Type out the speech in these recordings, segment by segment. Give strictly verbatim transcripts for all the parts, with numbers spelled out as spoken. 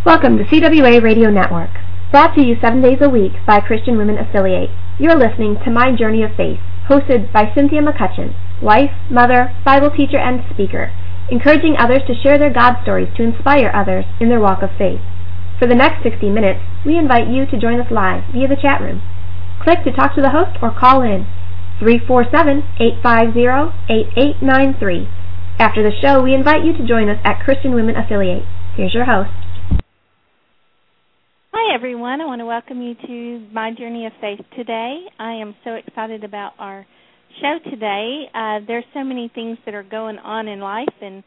Welcome to C W A Radio Network, brought to you seven days a week by Christian Women Affiliate. You're listening to My Journey of Faith, hosted by Cynthia McCutcheon, wife, mother, Bible teacher, and speaker, encouraging others to share their God stories to inspire others in their walk of faith. For the next sixty minutes, we invite you to join us live via the chat room. Click to talk to the host or call in three four seven, eight five zero, eight eight nine three. After the show, we invite you to join us at Christian Women Affiliate. Here's your host. Hi, everyone. I want to welcome you to My Journey of Faith today. I am so excited about our show today. Uh, there's so many things that are going on in life, and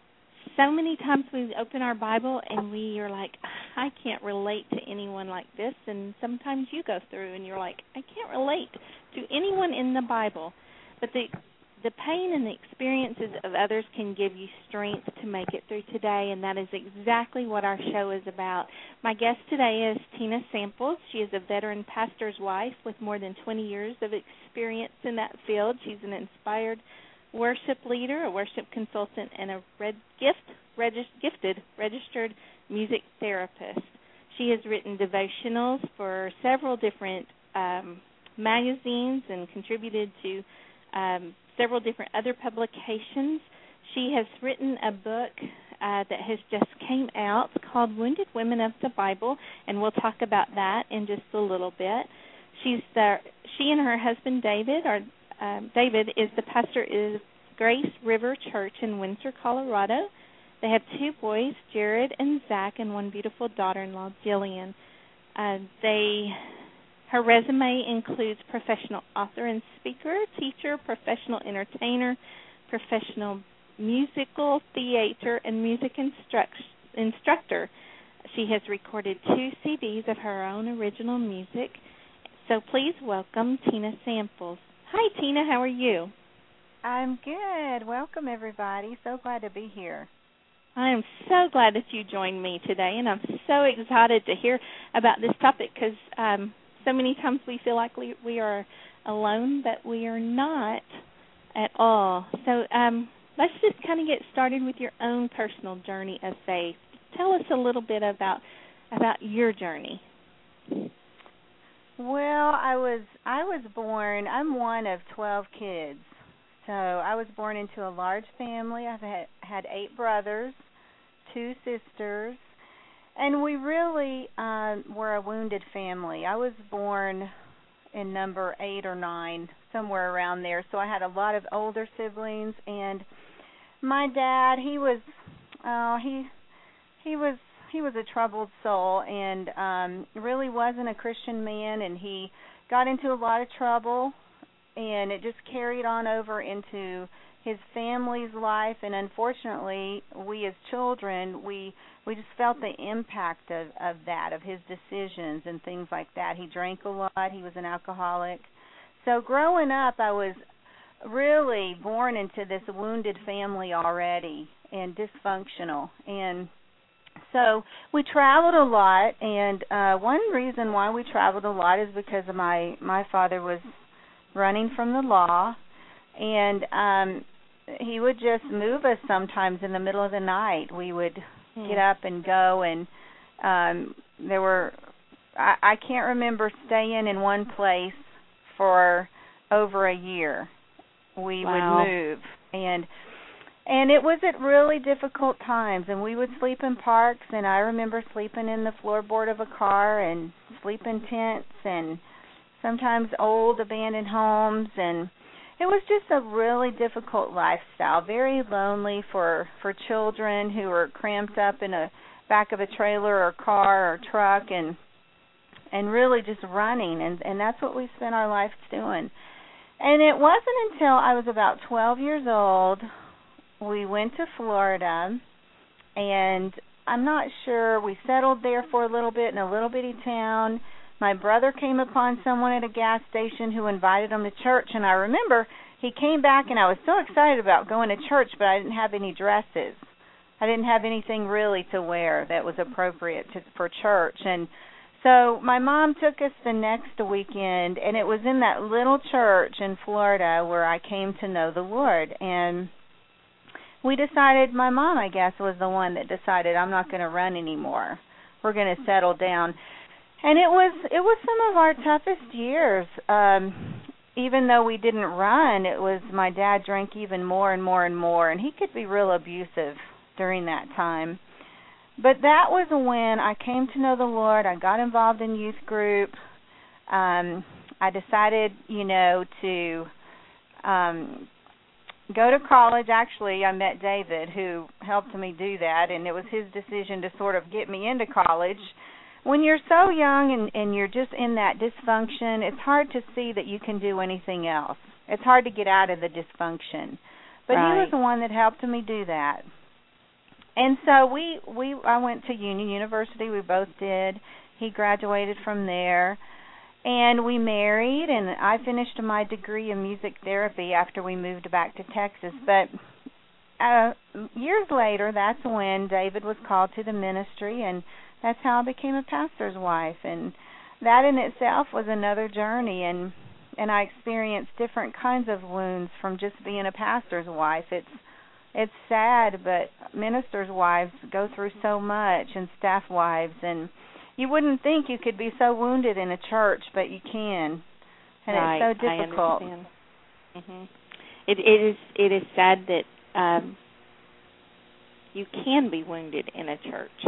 so many times we open our Bible and we are like, I can't relate to anyone like this, and sometimes you go through and you're like, I can't relate to anyone in the Bible. But the The pain and the experiences of others can give you strength to make it through today, and that is exactly what our show is about. My guest today is Tina Samples. She is a veteran pastor's wife with more than twenty years of experience in that field. She's an inspired worship leader, a worship consultant, and a red gift, regis, gifted registered music therapist. She has written devotionals for several different um, magazines and contributed to um, several different other publications. She has written a book uh, that has just came out called Wounded Women of the Bible, and we'll talk about that in just a little bit. She's the, she and her husband David are um, David is the pastor of Grace River Church in Windsor, Colorado. They have two boys, Jared and Zach, and one beautiful daughter-in-law, Jillian. Uh, they Her resume includes professional author and speaker, teacher, professional entertainer, professional musical theater, and music instruct- instructor. She has recorded two C Ds of her own original music. So please welcome Tina Samples. Hi, Tina. How are you? I'm good. Welcome, everybody. So glad to be here. I am so glad that you joined me today, and I'm so excited to hear about this topic because um, so many times we feel like we, we are alone, but we are not at all. So um, let's just kind of get started with your own personal journey of faith. Tell us a little bit about about your journey. Well, I was I was born. I'm one of twelve kids, so I was born into a large family. I've had, had eight brothers, two sisters. And we really um, were a wounded family. I was born in number eight or nine, somewhere around there. So I had a lot of older siblings, and my dad, he was, uh, he, he was, he was a troubled soul, and um, really wasn't a Christian man. And he got into a lot of trouble, and it just carried on over into his family's life. And unfortunately, we as children, we we just felt the impact of, of that, of his decisions and things like that. He drank a lot. He was an alcoholic. So growing up, I was really born into this wounded family already and dysfunctional. And so we traveled a lot, and uh, one reason why we traveled a lot is because of my, my father was running from the law, and um, he would just move us sometimes in the middle of the night. We would get up and go, and um, there were, I, I can't remember staying in one place for over a year. We Wow. would move, and and it was at really difficult times, and we would sleep in parks, and I remember sleeping in the floorboard of a car and sleep in tents and sometimes old abandoned homes, and it was just a really difficult lifestyle, very lonely for, for children who were cramped up in a back of a trailer or car or truck and and really just running, and, and that's what we spent our lives doing. And it wasn't until I was about twelve years old, we went to Florida, and I'm not sure, we settled there for a little bit in a little bitty town. My brother came upon someone at a gas station who invited him to church, and I remember he came back, and I was so excited about going to church, but I didn't have any dresses. I didn't have anything really to wear that was appropriate to, for church. And so my mom took us the next weekend, and it was in that little church in Florida where I came to know the Lord. And we decided, my mom, I guess, was the one that decided I'm not going to run anymore. we're going to settle down. And it was it was some of our toughest years. Um, even though we didn't run, it was my dad drank even more and more and more, and he could be real abusive during that time. But that was when I came to know the Lord. I got involved in youth group. Um, I decided, you know, to um, go to college. Actually, I met David, who helped me do that, and it was his decision to sort of get me into college. When you're so young and, and you're just in that dysfunction, it's hard to see that you can do anything else. It's hard to get out of the dysfunction. But right. he was the one that helped me do that. And so we, we I went to Union University. We both did. He graduated from there. And we married, and I finished my degree in music therapy after we moved back to Texas. But uh, years later, that's when David was called to the ministry, and that's how I became a pastor's wife. And that in itself was another journey, and and I experienced different kinds of wounds from just being a pastor's wife. It's it's sad, but ministers' wives go through so much, and staff wives, and you wouldn't think you could be so wounded in a church, but you can, and right. it's so difficult. I understand. Mm-hmm. It, it is it is sad that um, you can be wounded in a church.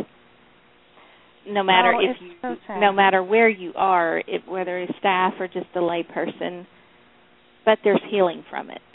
No matter oh, if you, so no matter where you are, if, whether it's staff or just a lay person, but there's healing from it.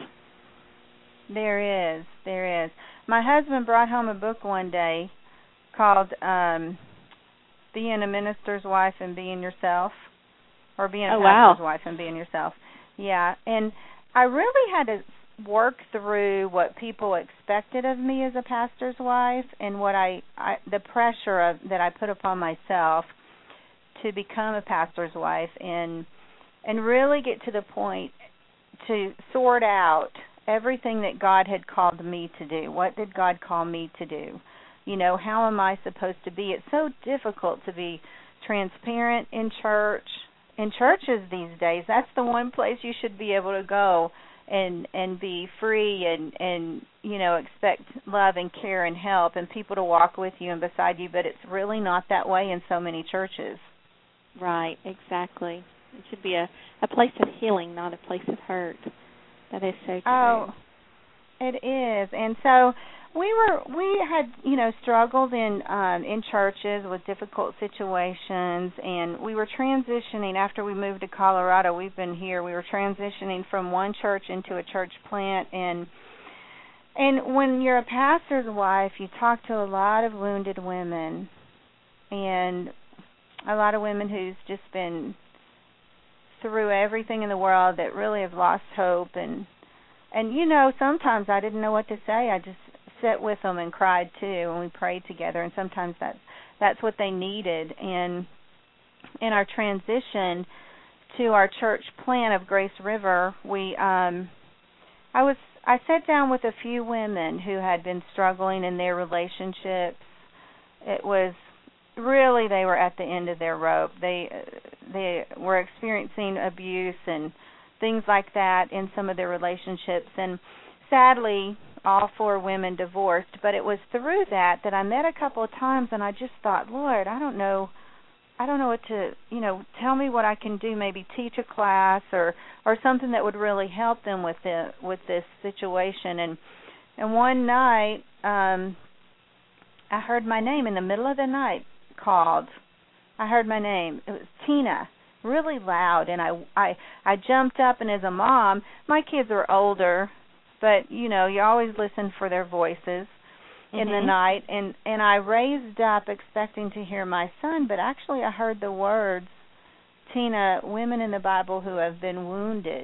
There is, there is. My husband brought home a book one day called um, "Being a Minister's Wife and Being Yourself," or "Being a oh, Pastor's wow. Wife and Being Yourself." Yeah, and I really had to work through what people expected of me as a pastor's wife, and what I, I the pressure of that I put upon myself to become a pastor's wife, and and really get to the point to sort out everything that God had called me to do. What did God call me to do? You know, how am I supposed to be? It's so difficult to be transparent in church. In churches these days, that's the one place you should be able to go and and be free and, and, you know, expect love and care and help and people to walk with you and beside you, but it's really not that way in so many churches. Right, exactly. It should be a, a place of healing, not a place of hurt. That is so true. Oh, it is. And so we were we had, you know, struggled in um, in churches with difficult situations, and we were transitioning after we moved to Colorado. We've been here. We were transitioning from one church into a church plant, and and when you're a pastor's wife, you talk to a lot of wounded women, and a lot of women who's just been through everything in the world that really have lost hope, and and you know, sometimes I didn't know what to say. I just sat with them and cried too, and we prayed together, and sometimes that's that's what they needed. And in our transition to our church plant of Grace River, we um I was I sat down with a few women who had been struggling in their relationships. It was really, they were at the end of their rope. They they were experiencing abuse and things like that in some of their relationships, and sadly, all four women divorced. But it was through that that I met a couple of times, and I just thought, Lord, I don't know, I don't know what to, you know, tell me what I can do. Maybe teach a class or or something that would really help them with the with this situation. And and one night, um, I heard my name in the middle of the night. Called. I heard my name. It was Tina, really loud, and I, I, I jumped up, and as a mom, my kids are older, but, you know, you always listen for their voices mm-hmm. in the night, and, and I raised up expecting to hear my son, but actually I heard the words, Tina, women in the Bible who have been wounded.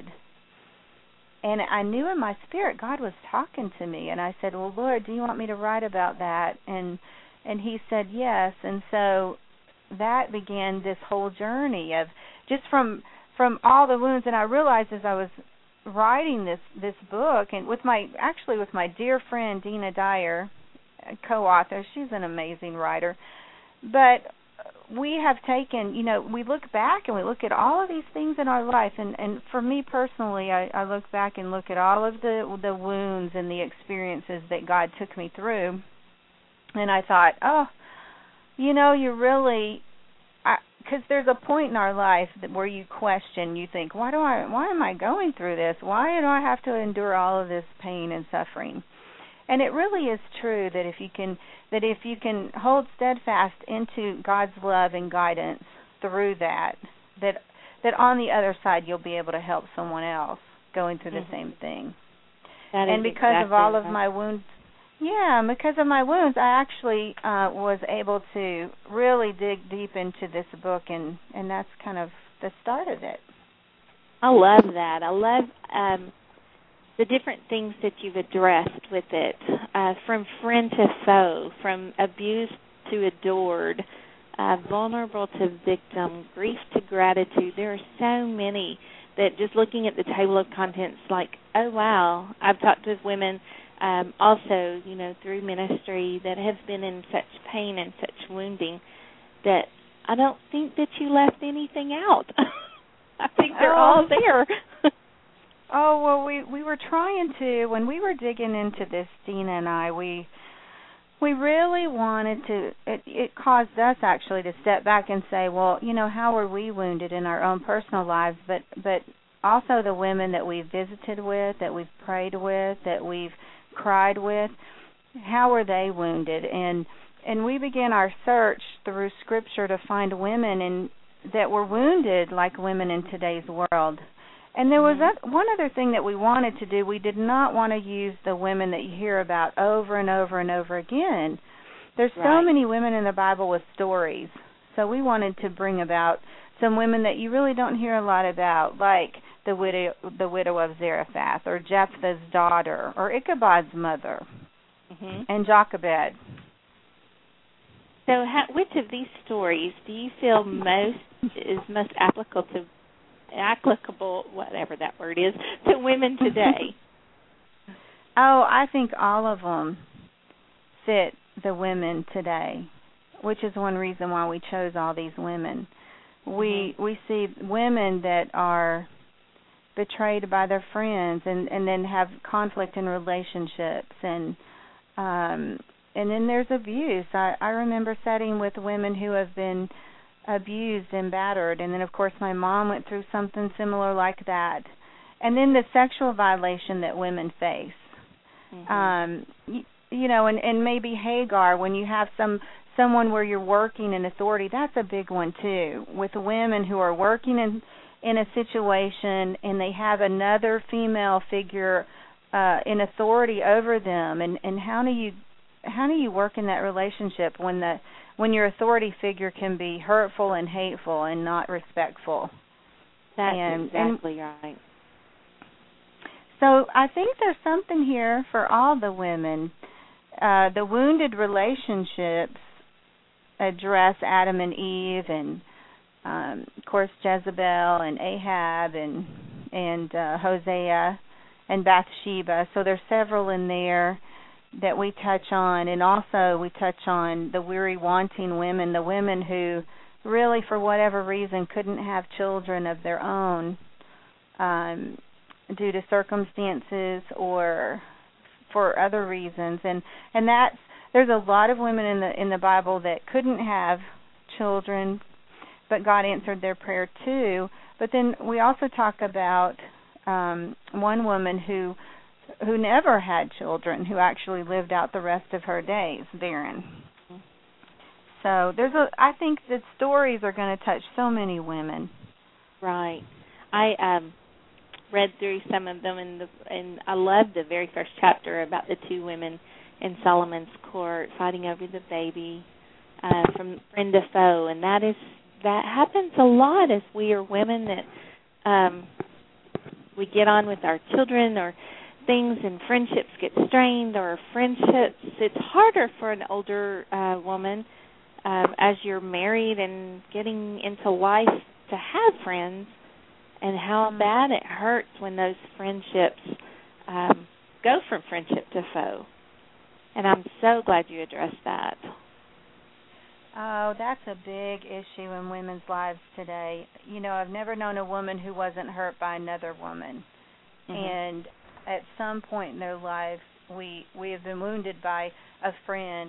And I knew in my spirit God was talking to me, and I said, well, Lord, do you want me to write about that? And And he said yes, and so that began this whole journey of just from from all the wounds. And I realized as I was writing this this book, and with my actually with my dear friend Dina Dyer, co-author, she's an amazing writer. But we have taken, you know, we look back and we look at all of these things in our life, and, and for me personally, I, I look back and look at all of the the wounds and the experiences that God took me through. And I thought, oh, you know, you really, because there's a point in our life that where you question, you think, why do I, why am I going through this? Why do I have to endure all of this pain and suffering? And it really is true that if you can, that if you can hold steadfast into God's love and guidance through that, that that on the other side you'll be able to help someone else going through the mm-hmm. same thing. That and is because exactly of all right. of my wounds, yeah, because of my wounds, I actually uh, was able to really dig deep into this book, and, and that's kind of the start of it. I love that. I love um, the different things that you've addressed with it, uh, from friend to foe, from abused to adored, uh, vulnerable to victim, grief to gratitude. There are so many that just looking at the table of contents, like, oh, wow. I've talked with women um, also, you know, through ministry that have been in such pain and such wounding that I don't think that you left anything out. I think they're oh. all there. Oh, well, we, we were trying to, when we were digging into this, Dina and I, we we really wanted to, it, it caused us actually to step back and say, well, you know, how were we wounded in our own personal lives, but, but also the women that we've visited with, that we've prayed with, that we've cried with, how were they wounded? And and we began our search through Scripture to find women in, that were wounded like women in today's world. And there was that one other thing that we wanted to do. We did not want to use the women that you hear about over and over and over again. There's so right. many women in the Bible with stories. So we wanted to bring about some women that you really don't hear a lot about, like the widow, the widow of Zarephath, or Jephthah's daughter, or Ichabod's mother, mm-hmm. and Jochebed. So how, which of these stories do you feel most is most applicable to applicable, whatever that word is, to women today? Oh, I think all of them fit the women today, which is one reason why we chose all these women. We mm-hmm. we see women that are betrayed by their friends and, and then have conflict in relationships, and um, and then there's abuse. I, I remember sitting with women who have been abused and battered, and then of course my mom went through something similar like that, and then the sexual violation that women face. Mm-hmm. Um, you, you know, and, and maybe Hagar, when you have some someone where you're working in authority, that's a big one too, with women who are working in in a situation and they have another female figure uh, in authority over them, and, and how do you how do you work in that relationship when the when your authority figure can be hurtful and hateful and not respectful? That's and, exactly and right. So I think there's something here for all the women. Uh, the wounded relationships address Adam and Eve, and um, of course Jezebel and Ahab and and uh, Hosea and Bathsheba. So there's several in there that we touch on, and also we touch on the weary, wanting women, the women who really, for whatever reason, couldn't have children of their own um, due to circumstances or for other reasons, and and that's there's a lot of women in the in the Bible that couldn't have children, but God answered their prayer too. But then we also talk about um, one woman who. who never had children, who actually lived out the rest of her days barren. So there's a. I think that stories are going to touch so many women. Right. I um, read through some of them, and the, and I loved the very first chapter about the two women in Solomon's court fighting over the baby uh, from friend to foe, and that is that happens a lot as we are women that um, we get on with our children or things and friendships get strained, or friendships, it's harder for an older uh, woman um, as you're married and getting into life to have friends, and how mm-hmm. bad it hurts when those friendships um, go from friendship to foe. And I'm so glad you addressed that. Oh, that's a big issue in women's lives today. You know, I've never known a woman who wasn't hurt by another woman. Mm-hmm. And at some point in their life, we we have been wounded by a friend,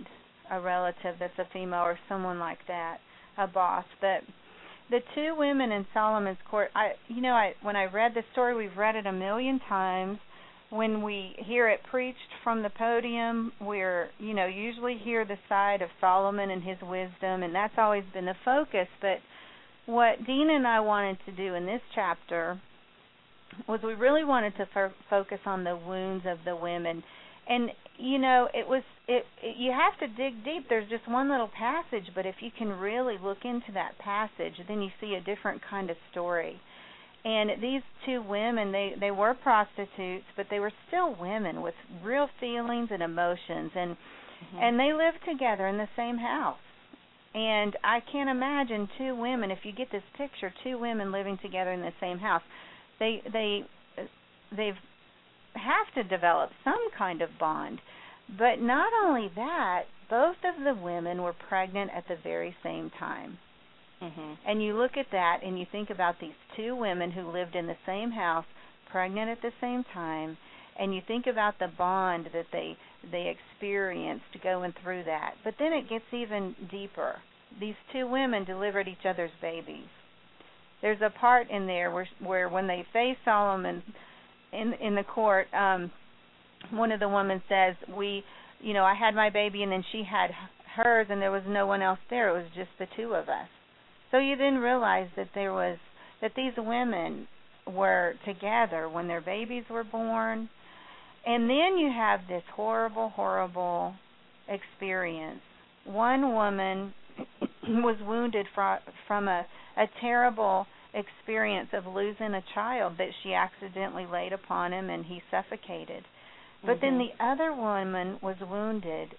a relative that's a female or someone like that, a boss. But the two women in Solomon's court, I, you know, I when I read the story, we've read it a million times. When we hear it preached from the podium, we're, you know, usually hear the side of Solomon and his wisdom, and that's always been the focus. But what Dina and I wanted to do in this chapter was we really wanted to f- focus on the wounds of the women. And, you know, it was, it, it you have to dig deep. There's just one little passage, but if you can really look into that passage, then you see a different kind of story. And these two women, they, they were prostitutes, but they were still women with real feelings and emotions. And mm-hmm. and they lived together in the same house. And I can't imagine two women, if you get this picture, two women living together in the same house. They they they have to develop some kind of bond. But not only that, both of the women were pregnant at the very same time. Mm-hmm. And you look at that and you think about these two women who lived in the same house, pregnant at the same time, and you think about the bond that they they experienced going through that. But then it gets even deeper. These two women delivered each other's babies. There's a part in there where where when they face Solomon in in the court, um, one of the women says, "We, you know, I had my baby and then she had hers, and there was no one else there. It was just the two of us." So you then realize that there was that these women were together when their babies were born, and then you have this horrible, horrible experience. One woman was wounded from from a, a terrible experience of losing a child that she accidentally laid upon him and he suffocated. But mm-hmm. then the other woman was wounded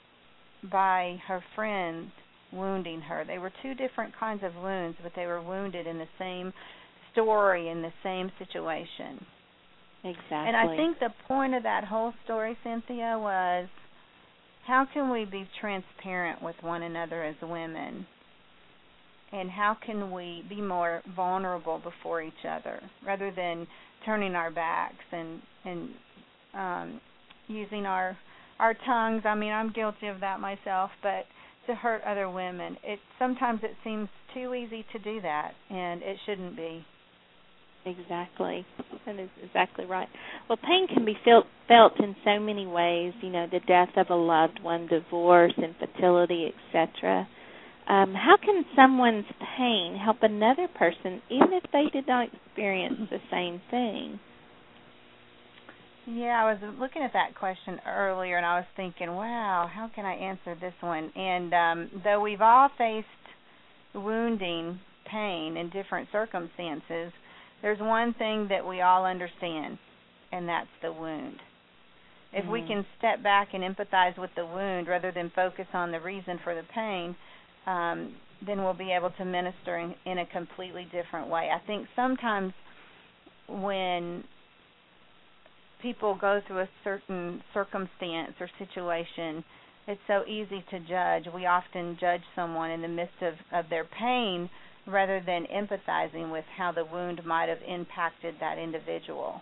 by her friends wounding her. They were two different kinds of wounds, but they were wounded in the same story, in the same situation. Exactly. And I think the point of that whole story, Cynthia, was how can we be transparent with one another as women? And how can we be more vulnerable before each other rather than turning our backs and and um, using our our tongues? I mean, I'm guilty of that myself, but to hurt other women. It sometimes it seems too easy to do that, and it shouldn't be. Exactly. That is exactly right. Well, pain can be felt felt in so many ways. You know, the death of a loved one, divorce, infertility, et cetera. Um, how can someone's pain help another person, even if they did not experience the same thing? Yeah, I was looking at that question earlier, and I was thinking, wow, how can I answer this one? And um, though we've all faced wounding, pain in different circumstances, there's one thing that we all understand, and that's the wound. If mm-hmm. we can step back and empathize with the wound rather than focus on the reason for the pain, um, then we'll be able to minister in, in a completely different way. I think sometimes when people go through a certain circumstance or situation, it's so easy to judge. We often judge someone in the midst of, of their pain rather than empathizing with how the wound might have impacted that individual.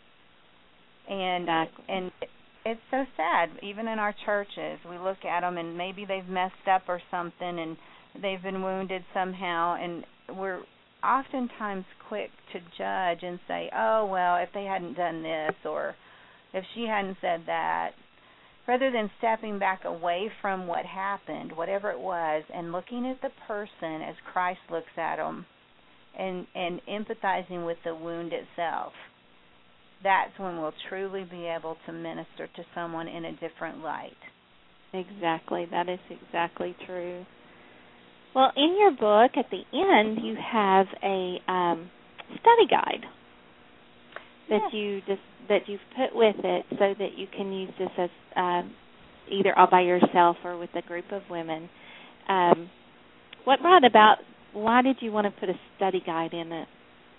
And exactly. and it's so sad. Even in our churches, we look at them and maybe they've messed up or something and they've been wounded somehow, and we're oftentimes quick to judge and say, oh, well, if they hadn't done this or if she hadn't said that, rather than stepping back away from what happened, whatever it was, and looking at the person as Christ looks at them and, and empathizing with the wound itself. That's when we'll truly be able to minister to someone in a different light. Exactly. That is exactly true. Well, in your book, at the end, you have a um, study guide that yes. you just that you've put with it, so that you can use this as uh, either all by yourself or with a group of women. Um, what brought about? Why did you want to put a study guide in it?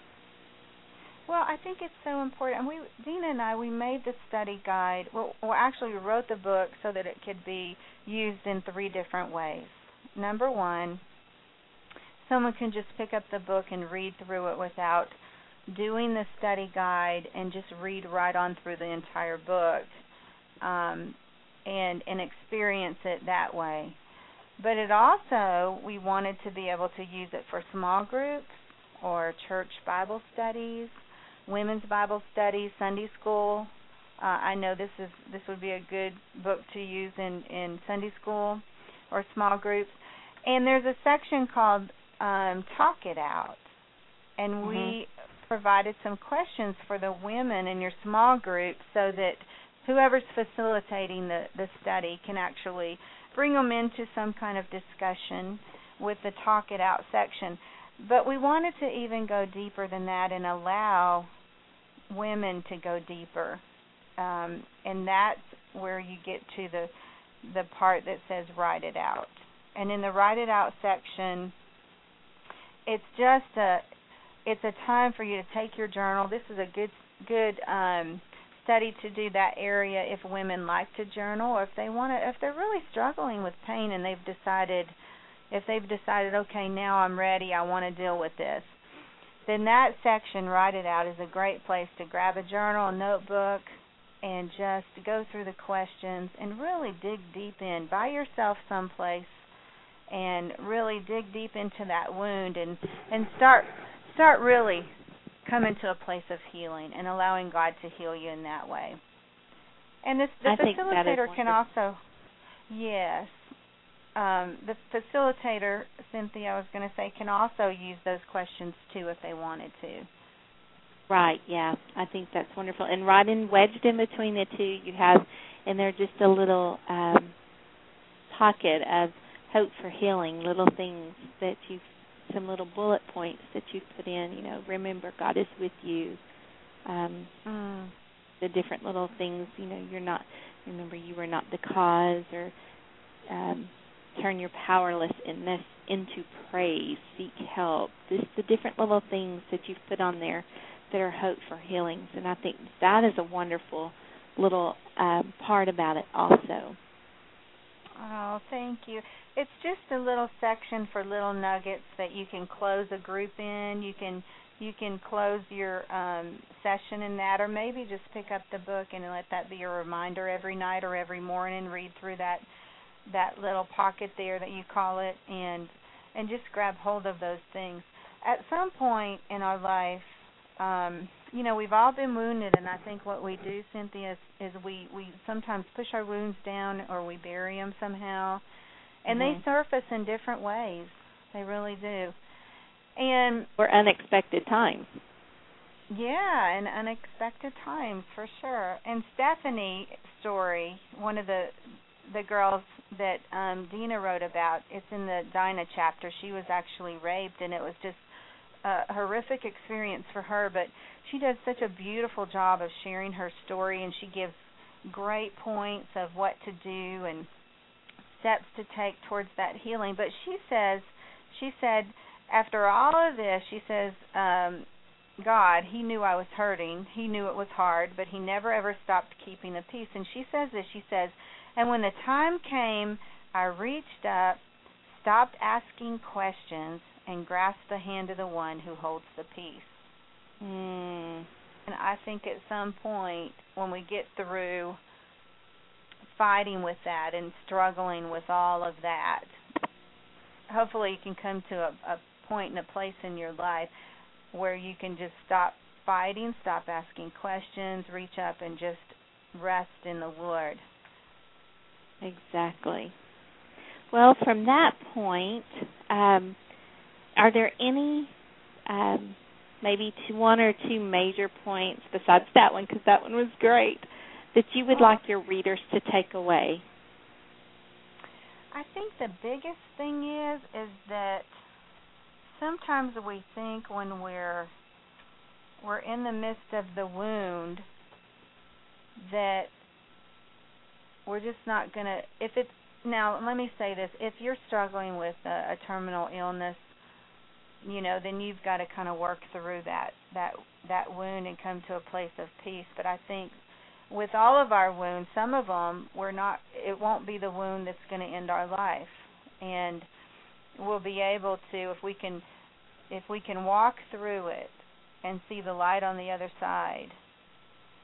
Well, I think it's so important. And we, Dina and I, we made the study guide. Well, well, actually, we wrote the book so that it could be used in three different ways. Number one, someone can just pick up the book and read through it without doing the study guide and just read right on through the entire book. Um, and and experience it that way. But it also, we wanted to be able to use it for small groups or church Bible studies, women's Bible studies, Sunday school. Uh, I know this is this would be a good book to use in, in Sunday school or small groups. And there's a section called um, Talk It Out. And mm-hmm. we provided some questions for the women in your small group so that whoever's facilitating the, the study can actually bring them into some kind of discussion with the Talk It Out section. But we wanted to even go deeper than that and allow women to go deeper. Um, and that's where you get to the the part that says write it out. And in the write it out section, it's just a it's a time for you to take your journal. This is a good good um, study to do that area if women like to journal, or if they want to, if they're really struggling with pain and they've decided, if they've decided, okay, now I'm ready, I want to deal with this. Then that section, write it out, is a great place to grab a journal, a notebook, and just go through the questions and really dig deep in by yourself someplace and really dig deep into that wound and, and start start really coming to a place of healing and allowing God to heal you in that way. And this, the I think that is facilitator can wonderful. also, yes, um, the facilitator, Cynthia, I was going to say, can also use those questions too if they wanted to. Right, yeah, I think that's wonderful. And right in, wedged in between the two, you have, and they're just a little um, pocket of hope for healing, little things that you've, some little bullet points that you've put in, you know, remember God is with you. Um, mm. The different little things, you know, you're not, remember you were not the cause, or um, turn your powerlessness into praise, seek help. Just the different little things that you've put on there that are hope for healings. And I think that is a wonderful little um, part about it also. Oh, thank you. It's just a little section for little nuggets that you can close a group in. You can you can close your um, session in that, or maybe just pick up the book and let that be a reminder every night or every morning. Read through that that little pocket there that you call it, and and just grab hold of those things. At some point in our life, um, you know, we've all been wounded, and I think what we do, Cynthia, is, is we, we sometimes push our wounds down or we bury them somehow, and mm-hmm. they surface in different ways. They really do. And or unexpected times. Yeah, and unexpected times, for sure. And Stephanie's story, one of the the girls that um, Dina wrote about, it's in the Dinah chapter. She was actually raped, and it was just a horrific experience for her, but she does such a beautiful job of sharing her story, and she gives great points of what to do and steps to take towards that healing. But she says, she said, after all of this, she says, um, God, he knew I was hurting. He knew it was hard, but he never ever stopped keeping the peace. And she says this, she says, and when the time came, I reached up, stopped asking questions, and grasped the hand of the one who holds the peace. Mm. And I think at some point when we get through fighting with that and struggling with all of that, hopefully you can come to a, a point and a place in your life where you can just stop fighting, stop asking questions, reach up and just rest in the Lord. Exactly. Well, from that point, um, are there any, um, maybe two, one or two major points besides that one, because that one was great, that you would like your readers to take away? I think the biggest thing is is that sometimes we think when we're we're in the midst of the wound that we're just not going to, if it's, now let me say this, if you're struggling with a, a terminal illness, you know, then you've got to kind of work through that, that, that wound and come to a place of peace. But I think with all of our wounds, some of them, we're not, it won't be the wound that's going to end our life. And we'll be able to, if we can, if we can walk through it and see the light on the other side,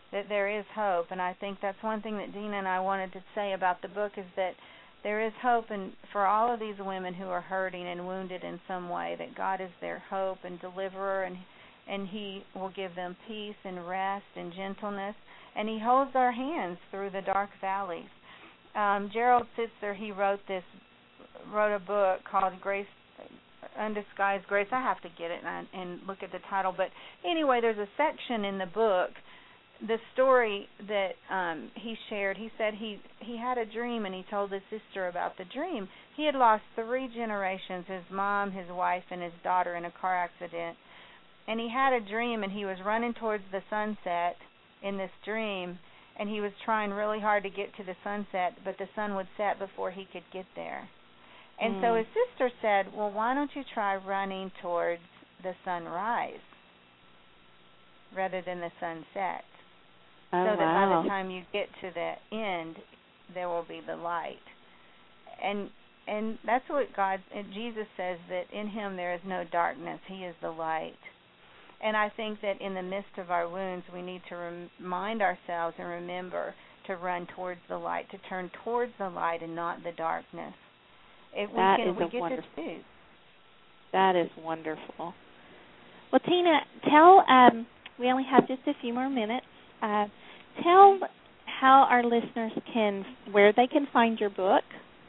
that there is hope. And I think that's one thing that Dina and I wanted to say about the book, is that there is hope, and for all of these women who are hurting and wounded in some way, that God is their hope and deliverer, and and He will give them peace and rest and gentleness, and He holds our hands through the dark valleys. Um, Gerald Sitzer, he wrote this, wrote a book called Grace, Undisguised Grace. I have to get it and, and look at the title, but anyway, there's a section in the book, the story that um, he shared. He said he he had a dream, and he told his sister about the dream. He had lost three generations: his mom, his wife, and his daughter in a car accident. And he had a dream, and he was running towards the sunset in this dream, and he was trying really hard to get to the sunset, but the sun would set before he could get there. And mm. so his sister said, well, why don't you try running towards the sunrise rather than the sunset? Oh, so that wow. by the time you get to the end, there will be the light. And and that's what God, and Jesus says, that in Him there is no darkness. He is the light. And I think that in the midst of our wounds, we need to remind ourselves and remember to run towards the light, to turn towards the light and not the darkness. If that we can, is we a get wonderful. to choose. That is wonderful. Well, Tina, tell. Um, we only have just a few more minutes. Uh, tell how our listeners can, where they can find your book.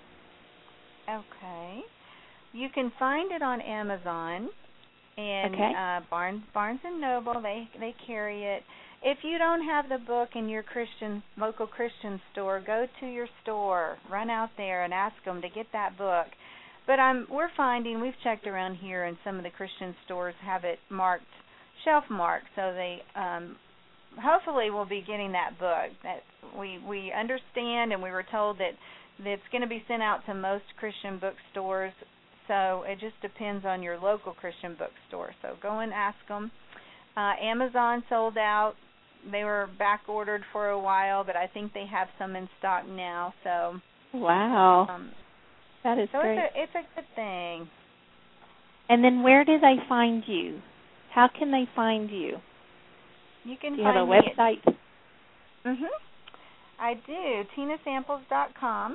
Okay, you can find it on Amazon. And okay. uh, Barnes Barnes and Noble, they they carry it. If you don't have the book in your Christian local Christian store, go to your store, run out there and ask them to get that book. But I'm we're finding, we've checked around here, and some of the Christian stores have it marked, shelf marked, so they um, hopefully will be getting that book. That we we understand, and we were told that, that it's going to be sent out to most Christian bookstores. So it just depends on your local Christian bookstore. So go and ask them. Uh, Amazon sold out. They were back ordered for a while, but I think they have some in stock now. So wow, um, that is so great. It's a, it's a good thing. And then where do they find you? How can they find you? You can do you find have a me website? At, mhm. I do. tina samples dot com.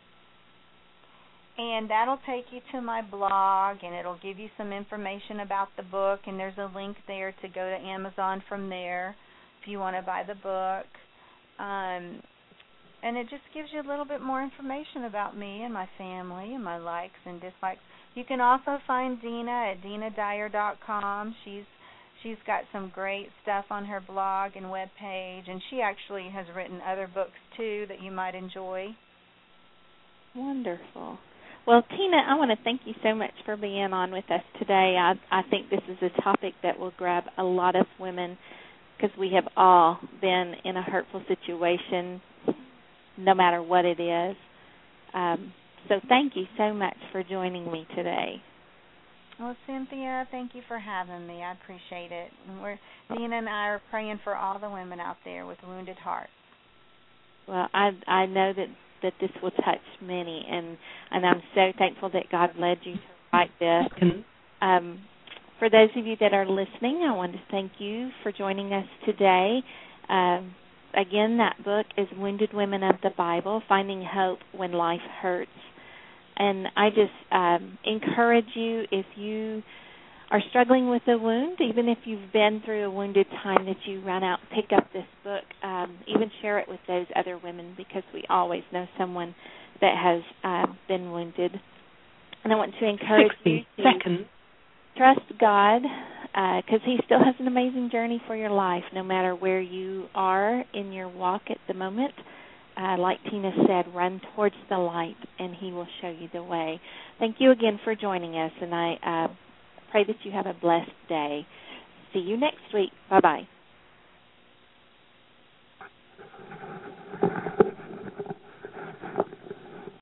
And that'll take you to my blog, and it'll give you some information about the book, and there's a link there to go to Amazon from there if you want to buy the book. Um, and it just gives you a little bit more information about me and my family and my likes and dislikes. You can also find Dina at dina dyer dot com. She's she's got some great stuff on her blog and webpage, and she actually has written other books too that you might enjoy. Wonderful. Well, Tina, I want to thank you so much for being on with us today. I, I think this is a topic that will grab a lot of women, because we have all been in a hurtful situation, no matter what it is. Um, so thank you so much for joining me today. Well, Cynthia, thank you for having me. I appreciate it. And we're, Dina and I are praying for all the women out there with wounded hearts. Well, I I know that, that this will touch many, and, and I'm so thankful that God led you to write this. Um, for those of you that are listening, I want to thank you for joining us today. Um, again, that book is Wounded Women of the Bible, Finding Hope When Life Hurts. And I just um, encourage you, if you are struggling with a wound, even if you've been through a wounded time, that you run out and pick up this book, um, even share it with those other women, because we always know someone that has uh, been wounded. And I want to encourage you to seconds. trust God, because uh, He still has an amazing journey for your life, no matter where you are in your walk at the moment. Uh, like Tina said, run towards the light, and He will show you the way. Thank you again for joining us, and I uh, pray that you have a blessed day. See you next week. Bye-bye.